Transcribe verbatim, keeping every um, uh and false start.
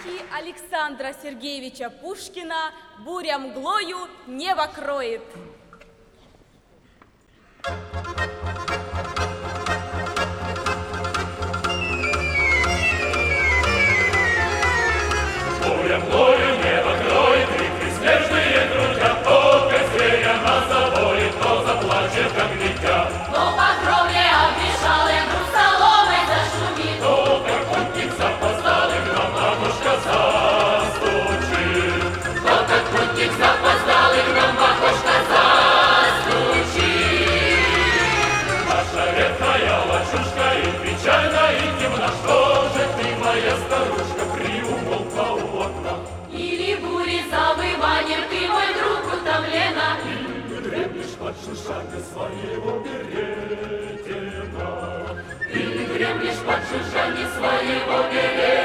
стихи Александра Сергеевича Пушкина «Буря мглою небо кроет». Буря мглою небо кроет, ритмы снежные крутят, то зверя нас забоит, то заплачет, как дитя. То по кровле оббежалой вдруг соломой зашумит, то как путник запоздалый к нам бабушка застучит. то как путник запоздалый к нам бабушка застучит. Наша редкая лачушка и печально, и темно, что же ты, моя старушка, приумолкла у окна? Или бури завыванием ты, мой друг, утомлена, Или дремлешь под шишами своего беретина, или дремлешь под жужжанье своего берега.